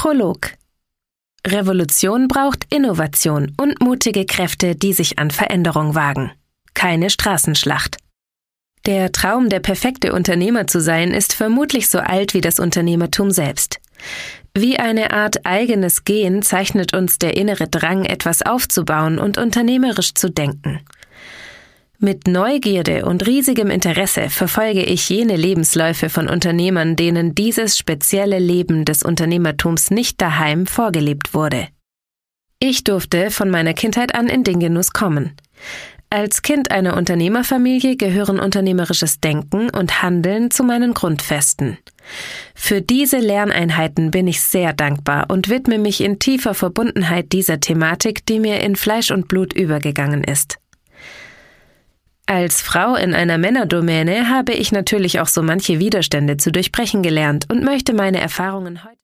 Prolog. Revolution braucht Innovation und mutige Kräfte, die sich an Veränderung wagen. Keine Straßenschlacht. Der Traum, der perfekte Unternehmer zu sein, ist vermutlich so alt wie das Unternehmertum selbst. Wie eine Art eigenes Gen zeichnet uns der innere Drang, etwas aufzubauen und unternehmerisch zu denken. Mit Neugierde und riesigem Interesse verfolge ich jene Lebensläufe von Unternehmern, denen dieses spezielle Leben des Unternehmertums nicht daheim vorgelebt wurde. Ich durfte von meiner Kindheit an in den Genuss kommen. Als Kind einer Unternehmerfamilie gehören unternehmerisches Denken und Handeln zu meinen Grundfesten. Für diese Lerneinheiten bin ich sehr dankbar und widme mich in tiefer Verbundenheit dieser Thematik, die mir in Fleisch und Blut übergegangen ist. Als Frau in einer Männerdomäne habe ich natürlich auch so manche Widerstände zu durchbrechen gelernt und möchte meine Erfahrungen heute